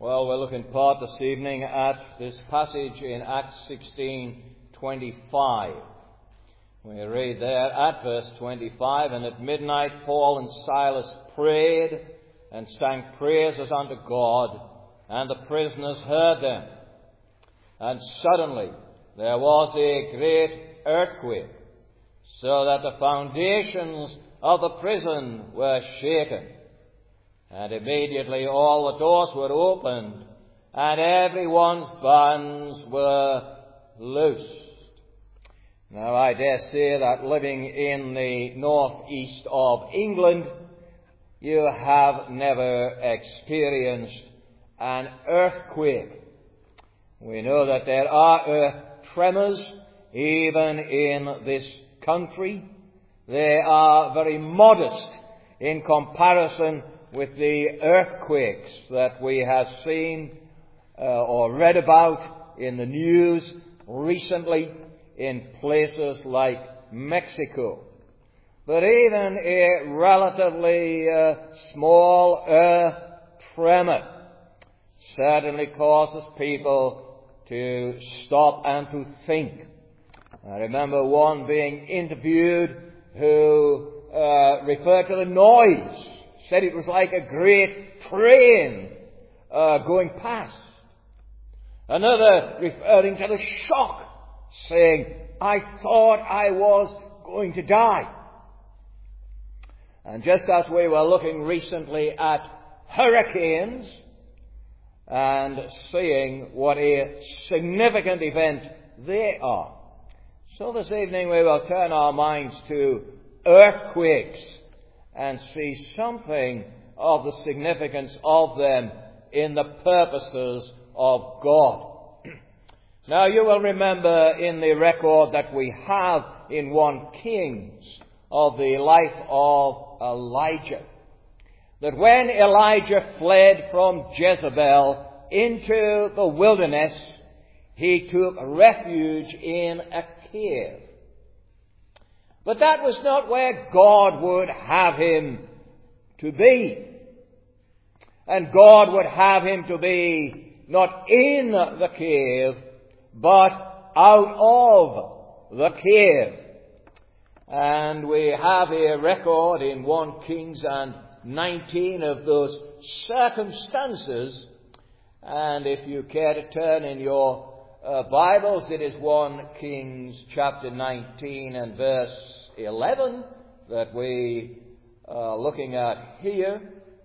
Well, we're looking part this evening at this passage in Acts 16:25. We read there at verse 25, "And at midnight Paul and Silas prayed and sang praises unto God, and the prisoners heard them. And suddenly there was a great earthquake, so that the foundations of the prison were shaken. And immediately all the doors were opened, and everyone's bonds were loosed." Now, I dare say that living in the northeast of England, you have never experienced an earthquake. We know that there are earth tremors even in this country. They are very modest in comparison with the earthquakes that we have seen or read about in the news recently in places like Mexico. But even a relatively small earth tremor certainly causes people to stop and to think. I remember one being interviewed who referred to the noise, said it was like a great train going past. Another referring to the shock, saying, "I thought I was going to die." And just as we were looking recently at hurricanes and seeing what a significant event they are, so this evening we will turn our minds to earthquakes and see something of the significance of them in the purposes of God. Now, you will remember in the record that we have in 1 Kings of the life of Elijah, that when Elijah fled from Jezebel into the wilderness, he took refuge in a cave. But that was not where God would have him to be. And God would have him to be not in the cave, but out of the cave. And we have a record in 1 Kings and 19 of those circumstances. And if you care to turn in your Bibles, it is 1 Kings chapter 19 and verse 11 that we are looking at here,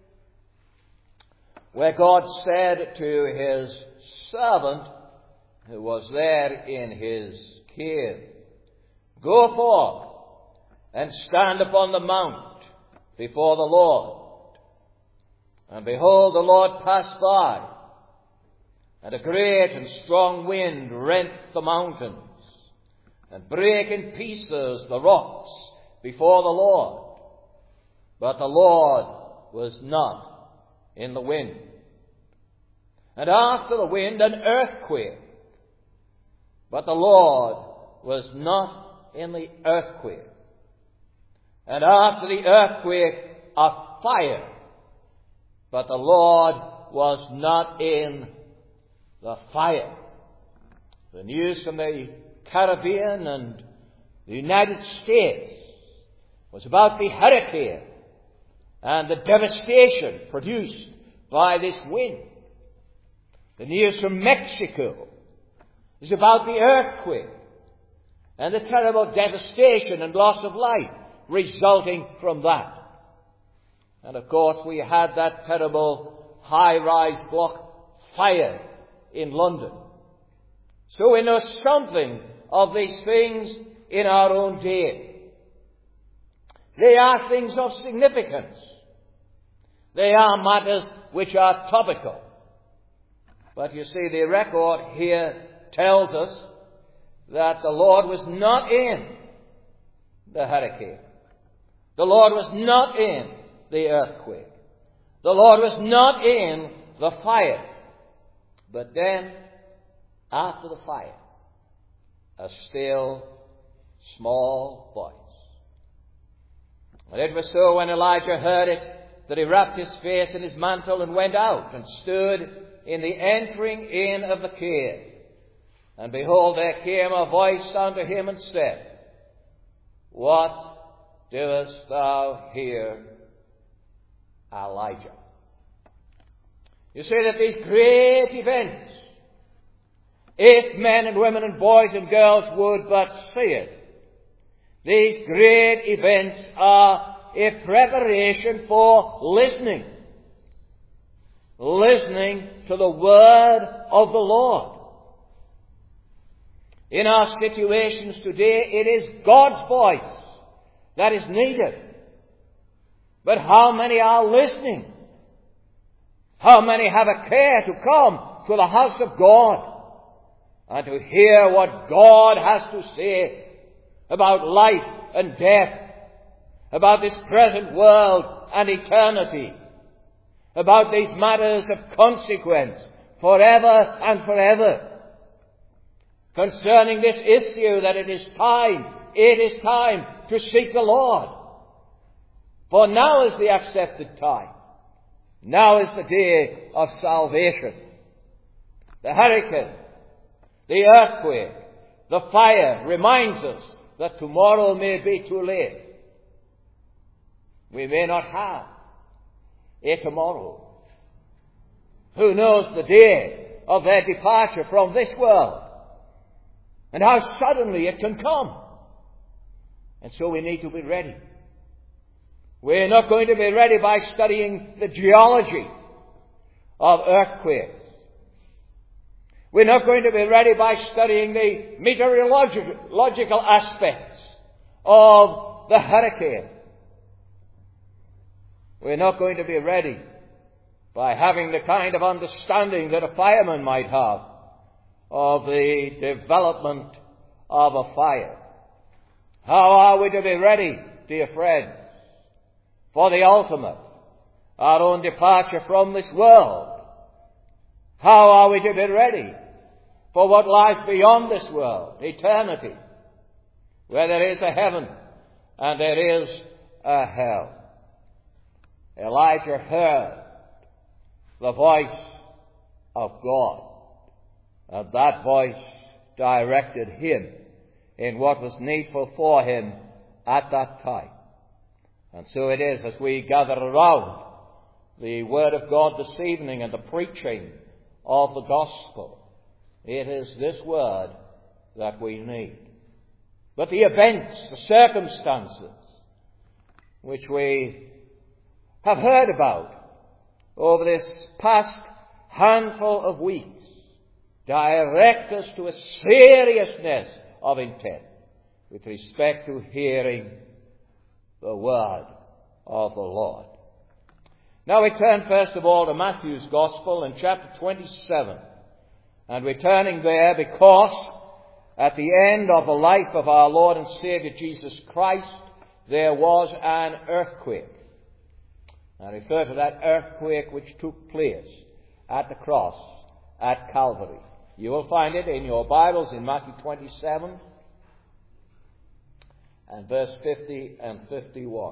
where God said to his servant who was there in his cave, "Go forth and stand upon the mount before the Lord. And behold, the Lord passed by, and a great and strong wind rent the mountains, and brake in pieces the rocks before the Lord. But the Lord was not in the wind. And after the wind, an earthquake. But the Lord was not in the earthquake. And after the earthquake, a fire. But the Lord was not in the fire." The news from the Caribbean and the United States was about the hurricane and the devastation produced by this wind. The news from Mexico is about the earthquake and the terrible devastation and loss of life resulting from that. And of course we had that terrible high-rise block fire in London. So we know something of these things in our own day. They are things of significance. They are matters which are topical. But you see, the record here tells us that the Lord was not in the hurricane. The Lord was not in the earthquake. The Lord was not in the fire. But then, after the fire, a still, small voice. And it was so when Elijah heard it, that he wrapped his face in his mantle and went out and stood in the entering in of the cave. And behold, there came a voice unto him and said, What doest thou here, Elijah? You see that these great events, if men and women and boys and girls would but see it, these great events are a preparation for listening to the word of the Lord. In our situations today, it is God's voice that is needed. But how many are listening? How many have a care to come to the house of God and to hear what God has to say about life and death, about this present world and eternity, about these matters of consequence forever and forever, concerning this issue that it is time to seek the Lord. For now is the accepted time. Now is the day of salvation. The hurricane, the earthquake, the fire reminds us that tomorrow may be too late. We may not have a tomorrow. Who knows the day of their departure from this world and how suddenly it can come? And so we need to be ready. We're not going to be ready by studying the geology of earthquakes. We're not going to be ready by studying the meteorological aspects of the hurricane. We're not going to be ready by having the kind of understanding that a fireman might have of the development of a fire. How are we to be ready, dear friends, for the ultimate, our own departure from this world? How are we to be ready for what lies beyond this world, eternity, where there is a heaven and there is a hell? Elijah heard the voice of God, and that voice directed him in what was needful for him at that time. And so it is as we gather around the Word of God this evening and the preaching of the gospel. It is this Word that we need. But the events, the circumstances which we have heard about over this past handful of weeks direct us to a seriousness of intent with respect to hearing the word of the Lord. Now we turn first of all to Matthew's Gospel in chapter 27. And we're turning there because at the end of the life of our Lord and Savior Jesus Christ, there was an earthquake. I refer to that earthquake which took place at the cross at Calvary. You will find it in your Bibles in Matthew 27 and verse 50 and 51.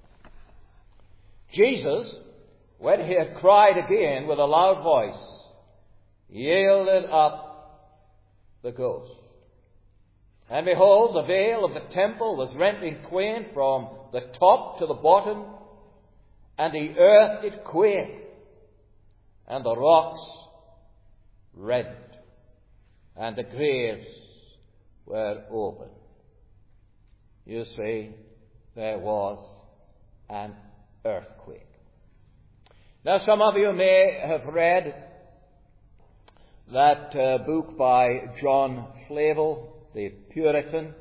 Jesus, when he had cried again with a loud voice, yielded up the ghost. And behold, the veil of the temple was rent in twain from the top to the bottom, and the earth did quake, and the rocks rent, and the graves were opened. You see, there was an earthquake. Now, some of you may have read that book by John Flavel, the Puritan,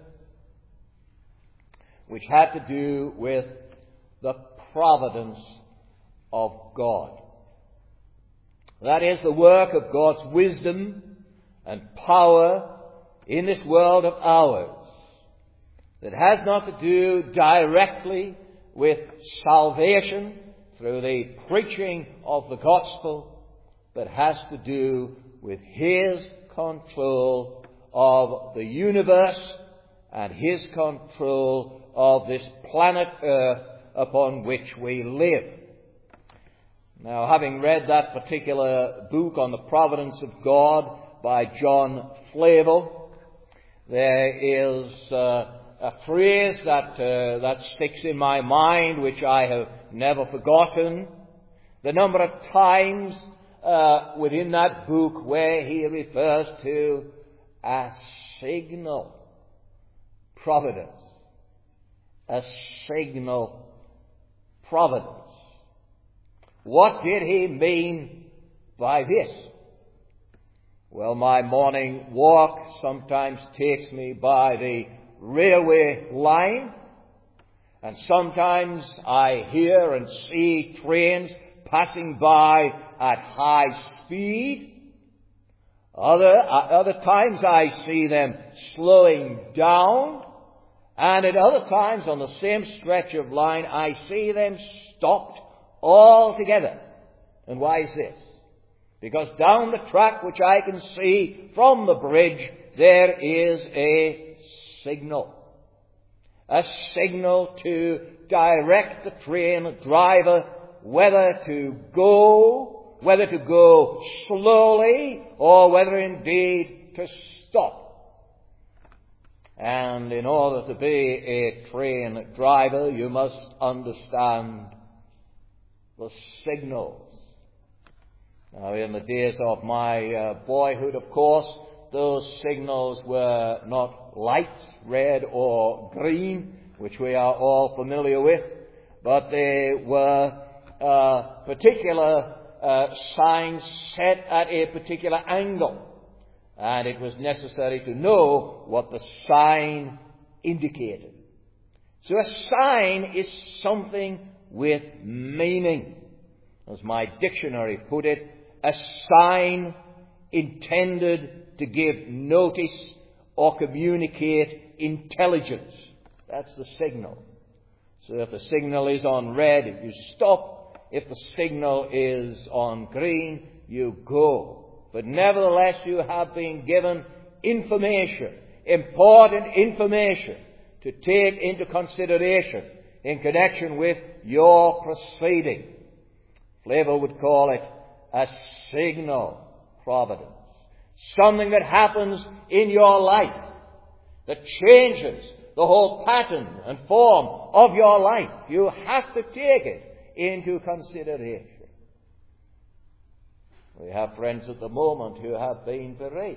which had to do with the providence of God. That is the work of God's wisdom and power in this world of ours that has not to do directly with salvation through the preaching of the gospel, but has to do with His control of the universe and His control of this planet Earth upon which we live. Now, having read that particular book on the providence of God by John Flavel, there is a phrase that sticks in my mind, which I have never forgotten. The number of times within that book where he refers to a signal providence. A signal providence. What did he mean by this? Well, my morning walk sometimes takes me by the railway line, and sometimes I hear and see trains passing by at high speed. Other times I see them slowing down, and at other times on the same stretch of line I see them stopped altogether. And why is this? Because down the track which I can see from the bridge there is a signal. A signal to direct the train driver whether to go slowly, or whether indeed to stop. And in order to be a train driver, you must understand the signals. Now, in the days of my boyhood, of course, those signals were not lights, red or green, which we are all familiar with, but they were particular signs set at a particular angle. And it was necessary to know what the sign indicated. So a sign is something with meaning. As my dictionary put it, a sign intended to give notice or communicate intelligence. That's the signal. So if the signal is on red, you stop. If the signal is on green, you go. But nevertheless, you have been given information, important information, to take into consideration in connection with your proceeding. Flavel would call it a signal providence. Something that happens in your life that changes the whole pattern and form of your life. You have to take it into consideration. We have friends at the moment who have been bereaved.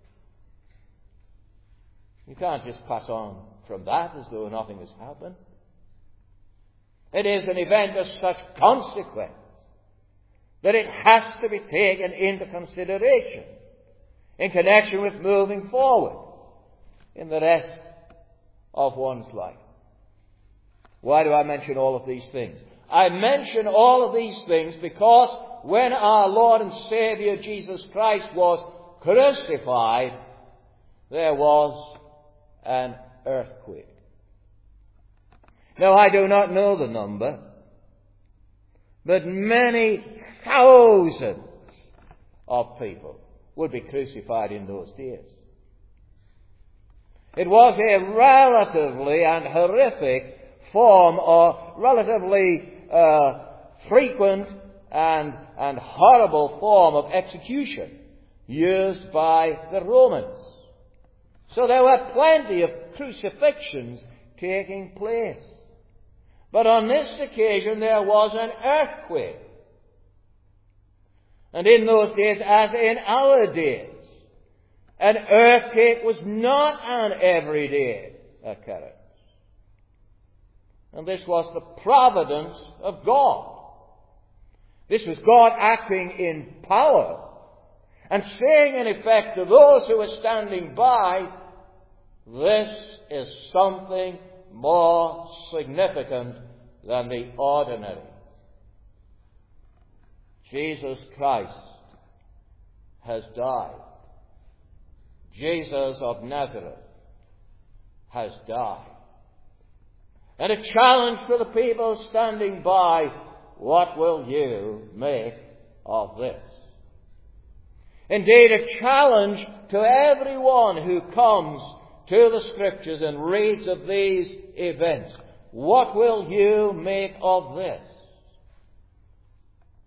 You can't just pass on from that as though nothing has happened. It is an event of such consequence that it has to be taken into consideration in connection with moving forward in the rest of one's life. Why do I mention all of these things? I mention all of these things because when our Lord and Savior Jesus Christ was crucified, there was an earthquake. Now, I do not know the number, but many thousands of people would be crucified in those days. It was a relatively and horrific form, or relatively frequent and horrible form of execution used by the Romans. So there were plenty of crucifixions taking place. But on this occasion there was an earthquake. And in those days, as in our days, an earthquake was not an everyday occurrence. And this was the providence of God. This was God acting in power and saying in effect to those who were standing by, this is something more significant than the ordinary. Jesus Christ has died. Jesus of Nazareth has died. And a challenge to the people standing by, what will you make of this? Indeed, a challenge to everyone who comes to the Scriptures and reads of these events. What will you make of this?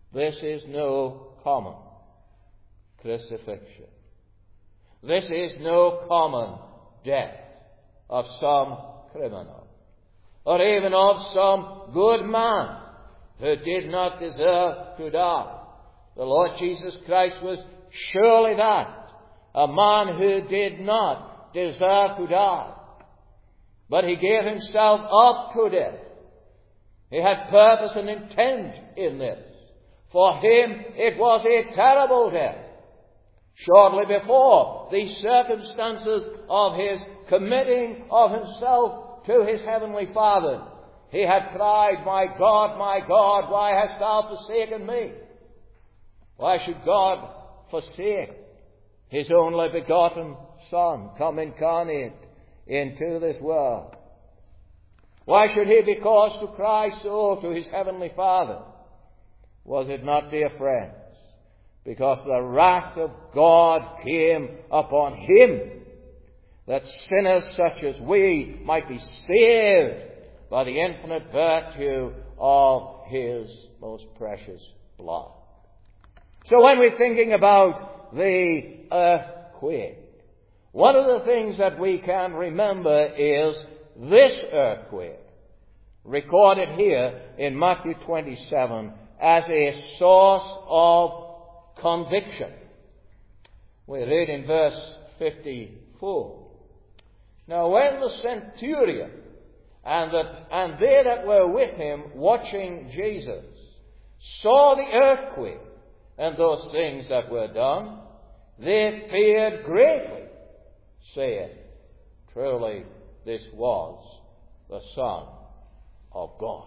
This is no common crucifixion. This is no common death of some criminal, or even of some good man who did not deserve to die. The Lord Jesus Christ was surely that, a man who did not deserve to die. But he gave himself up to death. He had purpose and intent in this. For him it was a terrible death. Shortly before, the circumstances of his committing of himself to his heavenly Father, he had cried, my God, why hast thou forsaken me? Why should God forsake his only begotten Son, come incarnate into this world? Why should he be caused to cry so to his heavenly Father? Was it not, dear friends, because the wrath of God came upon him, that sinners such as we might be saved by the infinite virtue of his most precious blood? So when we're thinking about the earthquake, one of the things that we can remember is this earthquake, recorded here in Matthew 27 as a source of conviction. We read in verse 54. Now when the centurion and they that were with him watching Jesus saw the earthquake and those things that were done, they feared greatly, saying, truly this was the Son of God.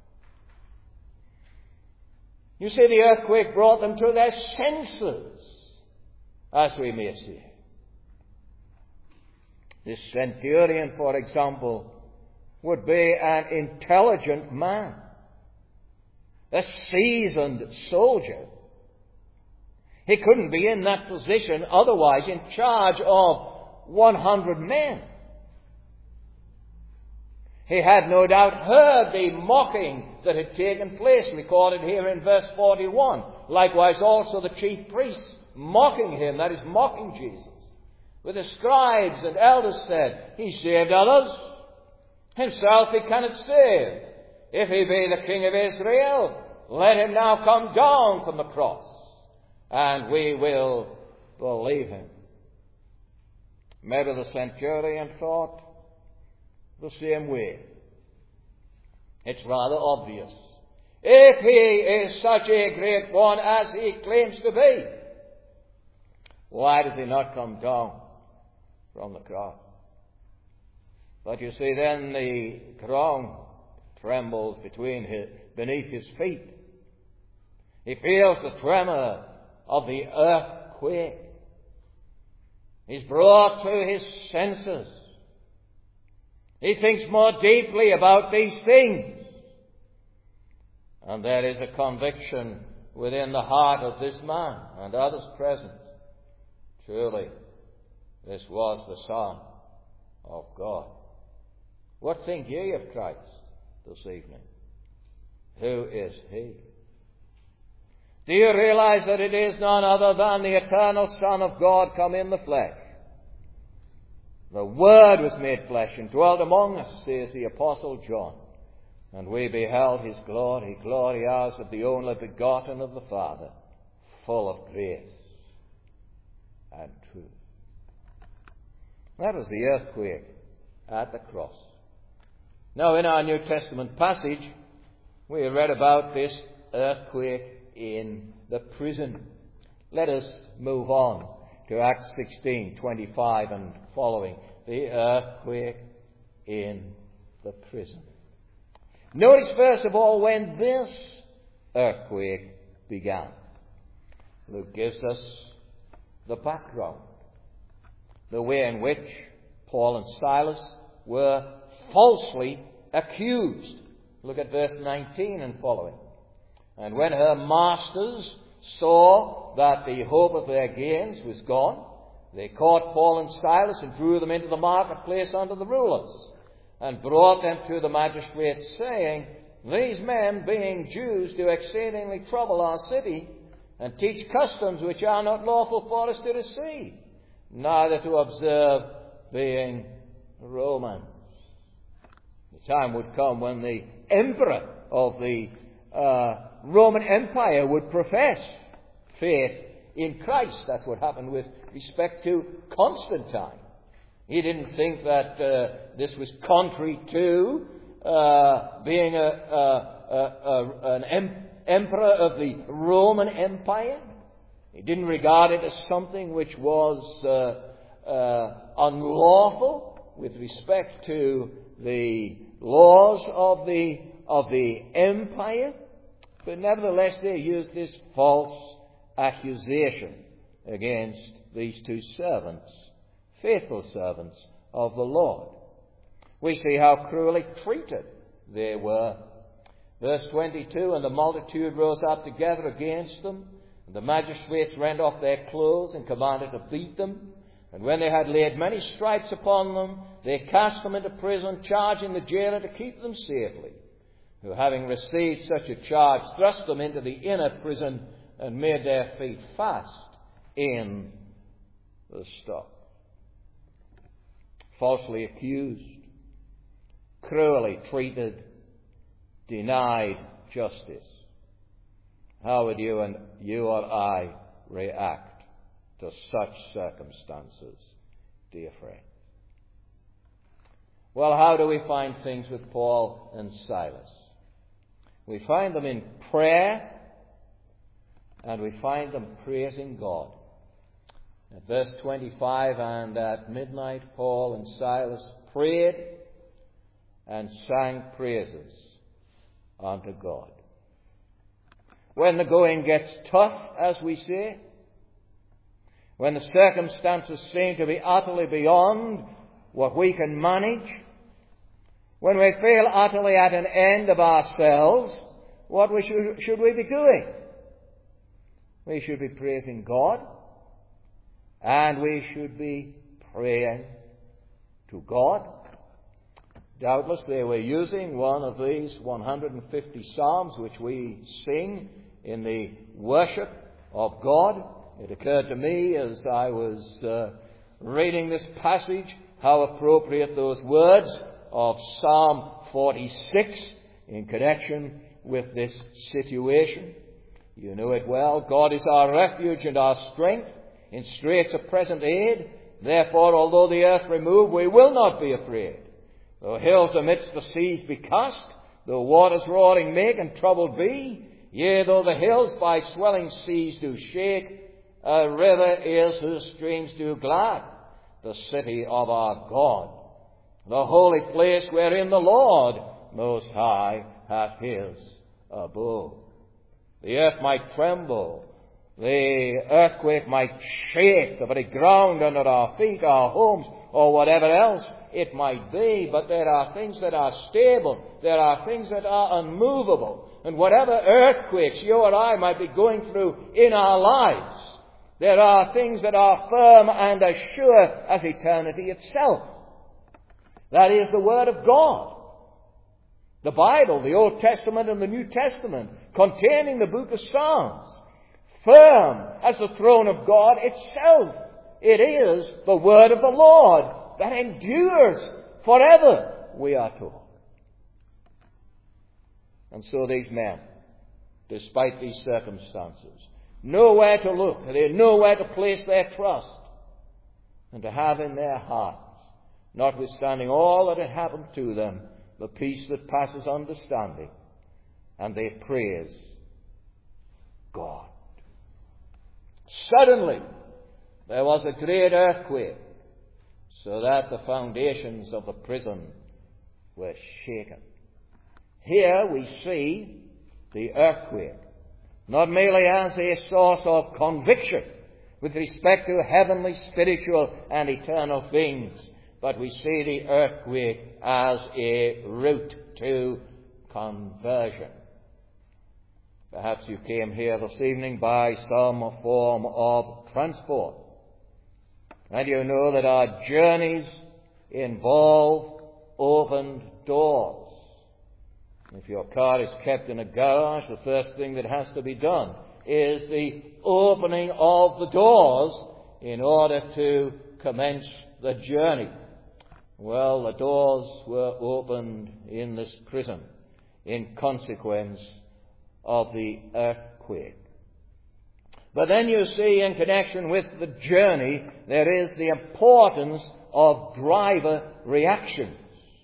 You see, the earthquake brought them to their senses, as we may say. This centurion, for example, would be an intelligent man, a seasoned soldier. He couldn't be in that position otherwise in charge of 100 men. He had no doubt heard the mocking that had taken place, recorded here in verse 41. Likewise also the chief priests mocking him, that is, mocking Jesus. But the scribes and elders said, he saved others, himself he cannot save. If he be the King of Israel, let him now come down from the cross, and we will believe him. Maybe the centurion thought the same way. It's rather obvious. If he is such a great one as he claims to be, why does he not come down from the cross? But you see, then the ground trembles beneath his feet. He feels the tremor of the earthquake. He's brought to his senses. He thinks more deeply about these things. And there is a conviction within the heart of this man and others present. Truly, this was the Son of God. What think ye of Christ this evening? Who is he? Do you realize that it is none other than the eternal Son of God come in the flesh? The Word was made flesh and dwelt among us, says the Apostle John. And we beheld his glory, glory as of the only begotten of the Father, full of grace and truth. That was the earthquake at the cross. Now in our New Testament passage, we read about this earthquake in the prison. Let us move on to Acts 16:25 and following. The earthquake in the prison. Notice first of all when this earthquake began. Luke gives us the background. The way in which Paul and Silas were falsely accused. Look at verse 19 and following. And when her masters saw that the hope of their gains was gone, they caught Paul and Silas and drew them into the marketplace unto the rulers, and brought them to the magistrates, saying, these men, being Jews, do exceedingly trouble our city, and teach customs which are not lawful for us to receive, neither to observe, being Romans. The time would come when the emperor of the Roman Empire would profess faith in Christ. That's what happened with respect to Constantine. He didn't think that this was contrary to being an emperor of the Roman Empire. He didn't regard it as something which was unlawful with respect to the laws of the empire. But nevertheless, they used this false accusation against these two servants, faithful servants of the Lord. We see how cruelly treated they were. Verse 22, and the multitude rose up together against them, and the magistrates rent off their clothes and commanded to beat them. And when they had laid many stripes upon them, they cast them into prison, charging the jailer to keep them safely, who, having received such a charge, thrust them into the inner prison and made their feet fast in the stock. Falsely accused, cruelly treated, denied justice. How would you or I react to such circumstances, dear friend? Well, how do we find things with Paul and Silas? We find them in prayer, and we find them praising God. At verse 25, and at midnight Paul and Silas prayed and sang praises unto God. When the going gets tough, as we say, when the circumstances seem to be utterly beyond what we can manage, when we feel utterly at an end of ourselves, what should we be doing? We should be praising God, and we should be praying to God. Doubtless they were using one of these 150 psalms which we sing in the worship of God. It occurred to me as I was reading this passage how appropriate those words of Psalm 46 in connection with this situation. You know it well. God is our refuge and our strength, in straits of present aid. Therefore, although the earth remove, we will not be afraid. Though hills amidst the seas be cast, though waters roaring make and troubled be, yea, though the hills by swelling seas do shake, a river is whose streams do glad, the city of our God, the holy place wherein the Lord Most High hath his abode. The earth might tremble, the earthquake might shake the very ground under our feet, our homes, or whatever else it might be, but there are things that are stable, there are things that are unmovable, and whatever earthquakes you or I might be going through in our lives, there are things that are firm and as sure as eternity itself. That is the Word of God. The Bible, the Old Testament and the New Testament, containing the book of Psalms, firm as the throne of God itself. It is the Word of the Lord that endures forever, we are told. And so these men, despite these circumstances, know where to look, they know where to place their trust, and to have in their hearts, notwithstanding all that had happened to them, the peace that passes understanding, and they praise God. Suddenly, there was a great earthquake, so that the foundations of the prison were shaken. Here we see the earthquake, not merely as a source of conviction with respect to heavenly, spiritual, and eternal things, but we see the earthquake as a route to conversion. Perhaps you came here this evening by some form of transport, and you know that our journeys involve opened doors. If your car is kept in a garage, the first thing that has to be done is the opening of the doors in order to commence the journey. Well, the doors were opened in this prison in consequence of the earthquake. But then you see, in connection with the journey, there is the importance of driver reactions.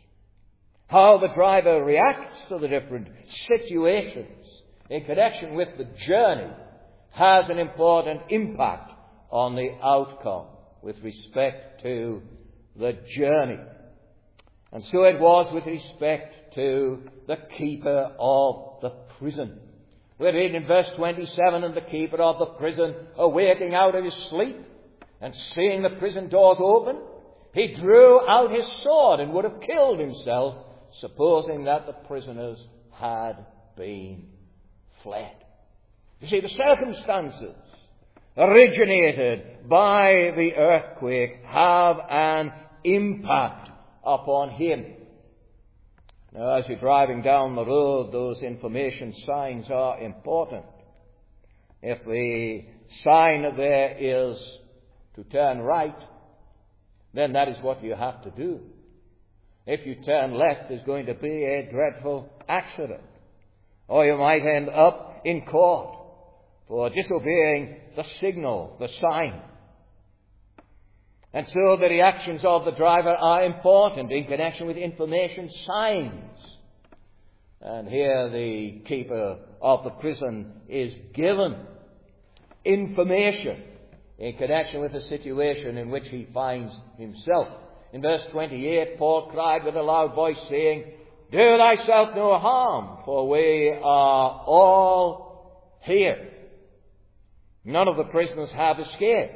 How the driver reacts to the different situations in connection with the journey has an important impact on the outcome with respect to the journey. And so it was with respect to the keeper of the prison. We read in verse 27, and the keeper of the prison, awaking out of his sleep and seeing the prison doors open, he drew out his sword and would have killed himself, supposing that the prisoners had been fled. You see, the circumstances originated by the earthquake have an impact upon him. Now, as you're driving down the road, those information signs are important. If the sign there is to turn right, then that is what you have to do. If you turn left, there's going to be a dreadful accident. Or you might end up in court for disobeying the signal, the sign. And so the reactions of the driver are important in connection with information signs. And here the keeper of the prison is given information in connection with the situation in which he finds himself. In verse 28, Paul cried with a loud voice, saying, "Do thyself no harm, for we are all here." None of the prisoners have escaped.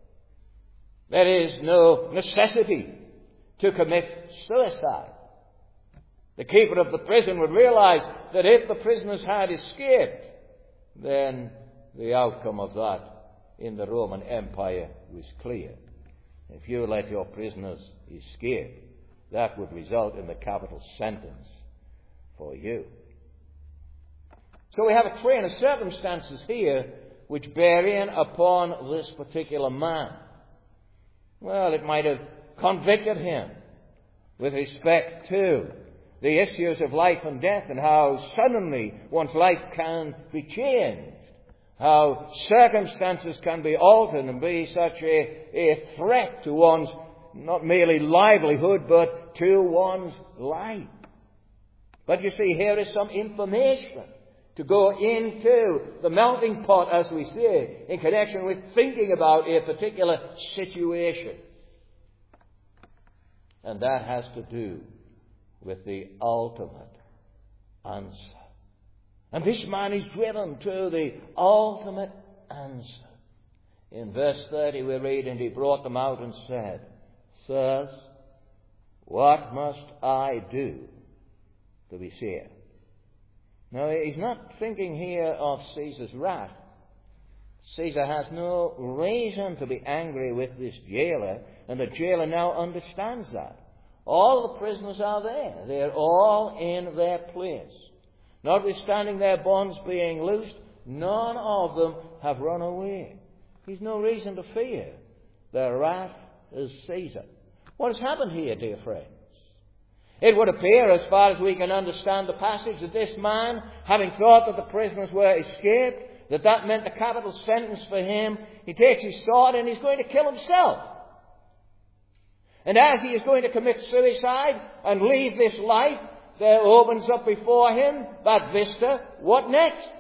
There is no necessity to commit suicide. The keeper of the prison would realize that if the prisoners had escaped, then the outcome of that in the Roman Empire was clear. If you let your prisoners escape, that would result in the capital sentence for you. So we have a train of circumstances here which bear in upon this particular man. Well, it might have convicted him with respect to the issues of life and death and how suddenly one's life can be changed, how circumstances can be altered and be such a threat to one's not merely livelihood but to one's life. But you see, here is some information to go into the melting pot, as we say, in connection with thinking about a particular situation. And that has to do with the ultimate answer. And this man is driven to the ultimate answer. In verse 30 we read, "And he brought them out and said, Sirs, what must I do to be saved?" Now, he's not thinking here of Caesar's wrath. Caesar has no reason to be angry with this jailer, and the jailer now understands that. All the prisoners are there. They're all in their place. Notwithstanding their bonds being loosed, none of them have run away. He's no reason to fear. Their wrath is Caesar. What has happened here, dear friends? It would appear, as far as we can understand the passage, that this man, having thought that the prisoners were escaped, that meant the capital sentence for him, he takes his sword and he's going to kill himself. And as he is going to commit suicide and leave this life, there opens up before him that vista. What next?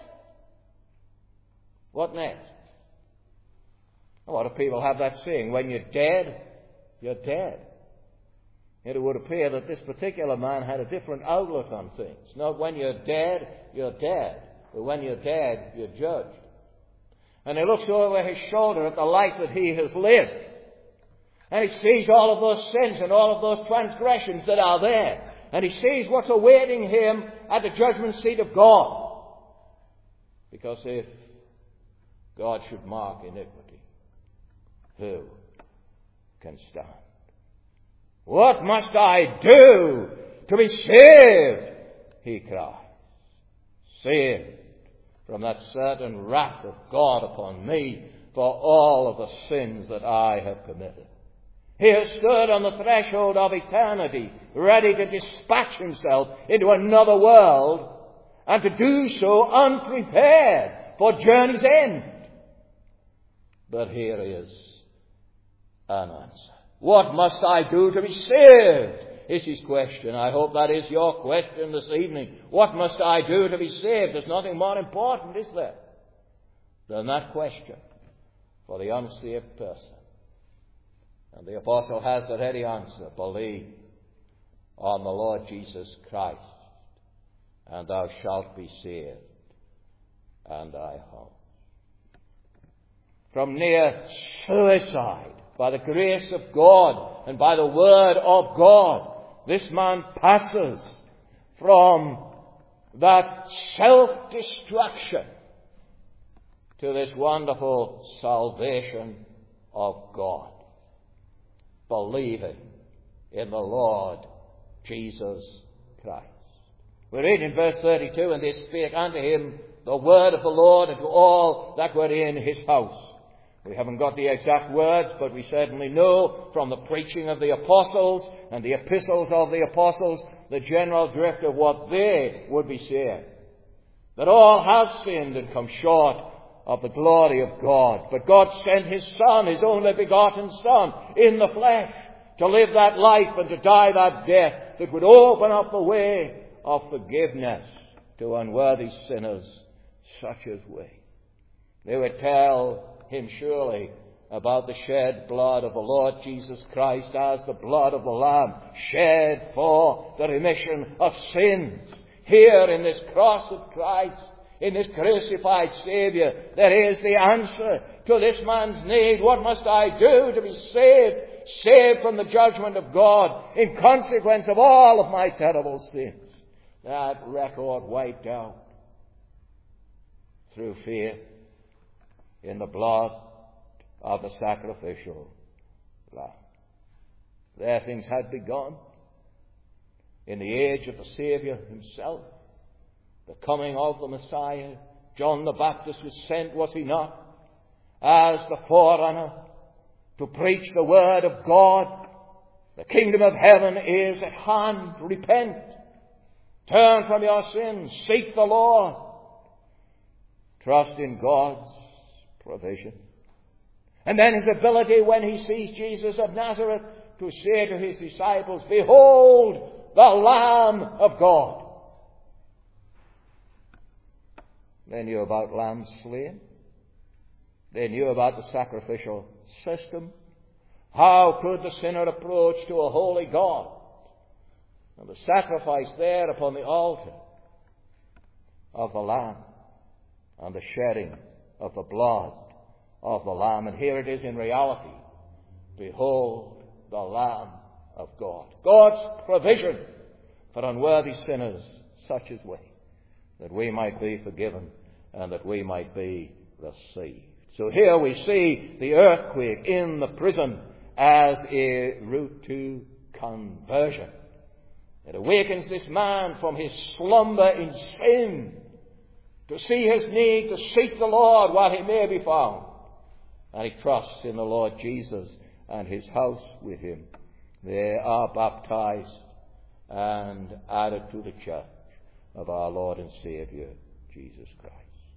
What next? A lot of people have that saying, when you're dead, you're dead. It would appear that this particular man had a different outlook on things. Not when you're dead, but when you're dead, you're judged. And he looks over his shoulder at the life that he has lived. And he sees all of those sins and all of those transgressions that are there. And he sees what's awaiting him at the judgment seat of God. Because if God should mark iniquity, who can stand? What must I do to be saved? He cried. saved from that certain wrath of God upon me for all of the sins that I have committed. He has stood on the threshold of eternity, ready to dispatch himself into another world, and to do so unprepared for journey's end. But here is an answer. What must I do to be saved? Is his question. I hope that is your question this evening. What must I do to be saved? There's nothing more important, is there, than that question for the unsaved person. And the apostle has the ready answer. Believe on the Lord Jesus Christ, and thou shalt be saved, and thy house. From near suicide, by the grace of God and by the word of God, this man passes from that self-destruction to this wonderful salvation of God, believing in the Lord Jesus Christ. We read in verse 32, and they spake unto him the word of the Lord and to all that were in his house. We haven't got the exact words, but we certainly know from the preaching of the apostles and the epistles of the apostles the general drift of what they would be saying. That all have sinned and come short of the glory of God. But God sent his Son, his only begotten Son, in the flesh to live that life and to die that death that would open up the way of forgiveness to unworthy sinners such as we. They would tell him surely about the shed blood of the Lord Jesus Christ as the blood of the Lamb shed for the remission of sins. Here in this cross of Christ, in this crucified Saviour, there is the answer to this man's need. What must I do to be saved? Saved from the judgment of God in consequence of all of my terrible sins. That record wiped out through faith in the blood of the sacrificial Lamb. There things had begun in the age of the Saviour himself, the coming of the Messiah. John the Baptist was sent, was he not, as the forerunner to preach the word of God. The kingdom of heaven is at hand. Repent. Turn from your sins. Seek the Lord. Trust in God's provision. And then his ability when he sees Jesus of Nazareth to say to his disciples, behold the Lamb of God. They knew about lambs slain. They knew about the sacrificial system. How could the sinner approach to a holy God? And the sacrifice there upon the altar of the Lamb and the shedding of the blood of the Lamb. And here it is in reality. Behold the Lamb of God. God's provision for unworthy sinners such as we, that we might be forgiven and that we might be received. So here we see the earthquake in the prison as a route to conversion. It awakens this man from his slumber in sin to see his need to seek the Lord while he may be found. And he trusts in the Lord Jesus and his house with him. They are baptized and added to the church of our Lord and Saviour, Jesus Christ.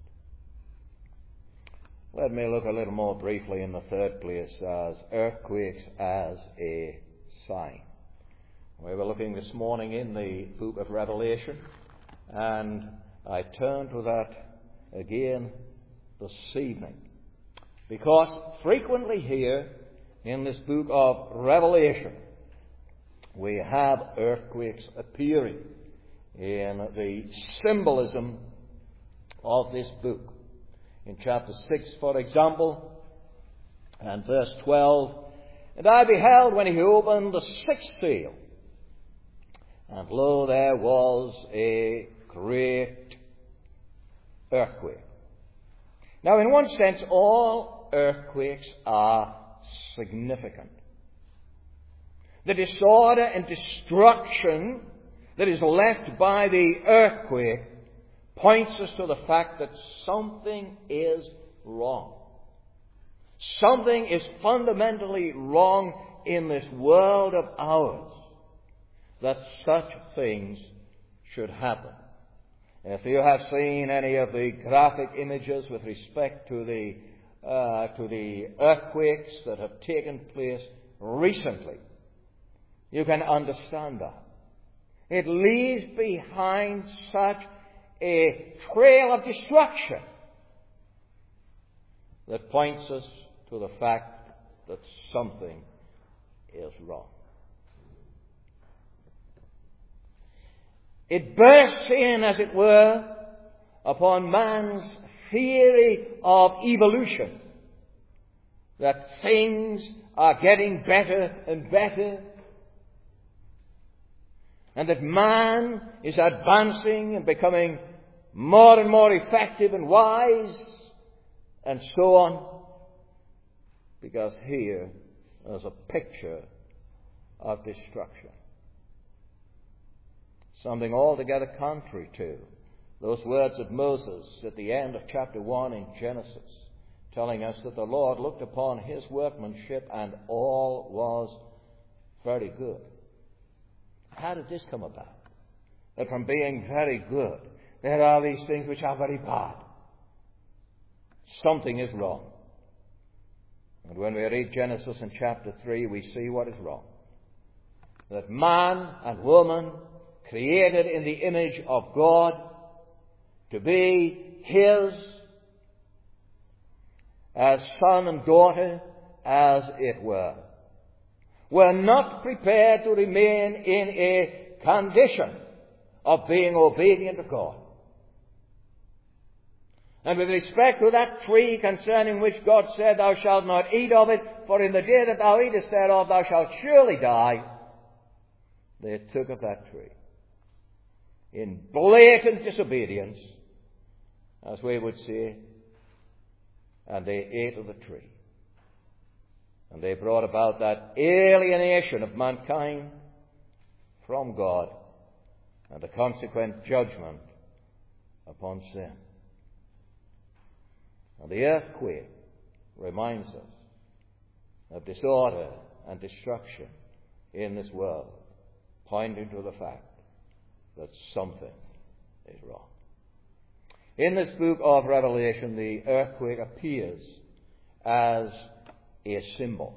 Let me look a little more briefly in the third place as earthquakes as a sign. We were looking this morning in the book of Revelation, and I turn to that again this evening, because frequently here in this book of Revelation we have earthquakes appearing in the symbolism of this book. In chapter 6, for example, and verse 12, and I beheld when he opened the sixth seal, and lo, there was a great earthquake. Now, in one sense, all earthquakes are significant. The disorder and destruction that is left by the earthquake points us to the fact that something is wrong. Something is fundamentally wrong in this world of ours, that such things should happen. If you have seen any of the graphic images with respect to the earthquakes that have taken place recently, you can understand that. It leaves behind such a trail of destruction that points us to the fact that something is wrong. It bursts in, as it were, upon man's theory of evolution, that things are getting better and better, and that man is advancing and becoming more and more effective and wise, and so on, because here is a picture of destruction. Something altogether contrary to those words of Moses at the end of chapter 1 in Genesis, telling us that the Lord looked upon his workmanship and all was very good. How did this come about? That from being very good, there are these things which are very bad. Something is wrong. And when we read Genesis in chapter 3, we see what is wrong. That man and woman, created in the image of God, to be his as son and daughter, as it were not prepared to remain in a condition of being obedient to God. And with respect to that tree concerning which God said, "Thou shalt not eat of it, for in the day that thou eatest thereof thou shalt surely die," they took of that tree in blatant disobedience, as we would say, and they ate of the tree. And they brought about that alienation of mankind from God and the consequent judgment upon sin. And the earthquake reminds us of disorder and destruction in this world, pointing to the fact that something is wrong. In this book of Revelation, the earthquake appears as a symbol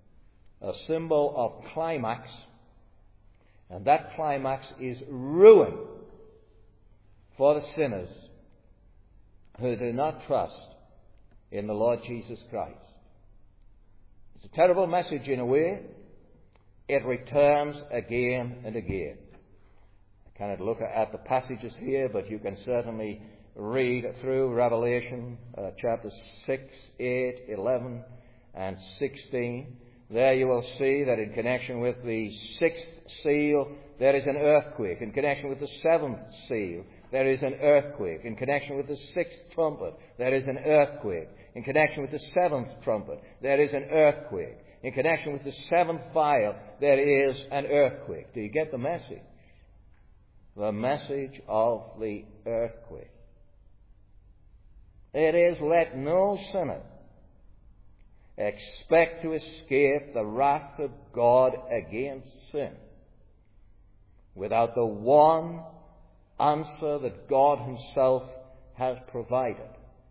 of climax, and that climax is ruin for the sinners who do not trust in the Lord Jesus Christ. It's a terrible message in a way. It returns again and again. I cannot look at the passages here, but you can certainly read through Revelation chapters 6, 8, 11, and 16. There you will see that in connection with the sixth seal, there is an earthquake. In connection with the seventh seal, there is an earthquake. In connection with the sixth trumpet, there is an earthquake. In connection with the seventh trumpet, there is an earthquake. In connection with the seventh vial, there is an earthquake. Do you get the message? The message of the earthquake. It is, let no sinner expect to escape the wrath of God against sin without the one answer that God himself has provided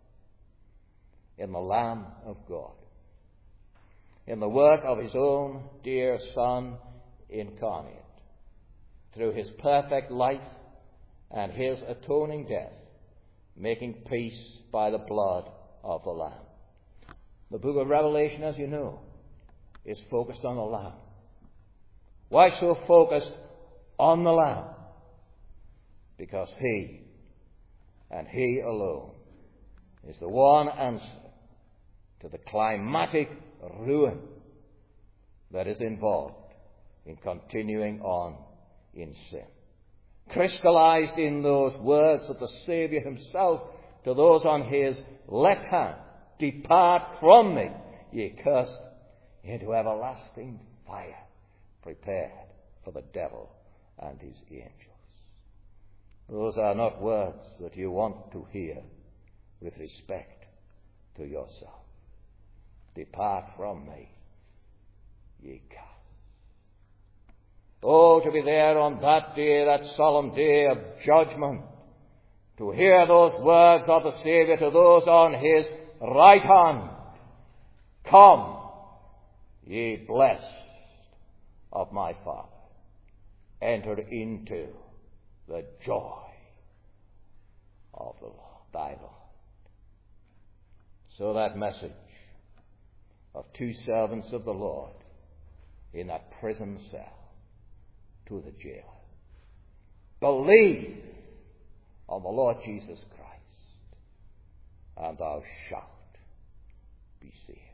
in the Lamb of God, in the work of his own dear Son incarnate, through his perfect life and his atoning death, making peace by the blood of the Lamb. The book of Revelation, as you know, is focused on the Lamb. Why so focused on the Lamb? Because he, and he alone, is the one answer to the climatic ruin that is involved in continuing on in sin. Crystallized in those words of the Saviour himself to those on his left hand, "Depart from me, ye cursed, into everlasting fire, prepared for the devil and his angels." Those are not words that you want to hear with respect to yourself. Depart from me, ye gods. Oh, to be there on that day, that solemn day of judgment, to hear those words of the Saviour to those on his right hand. Come, ye blessed of my Father, enter into the joy of the Lord, thy Lord. So that message of two servants of the Lord in that prison cell to the jailer. Believe on the Lord Jesus Christ, and thou shalt be saved.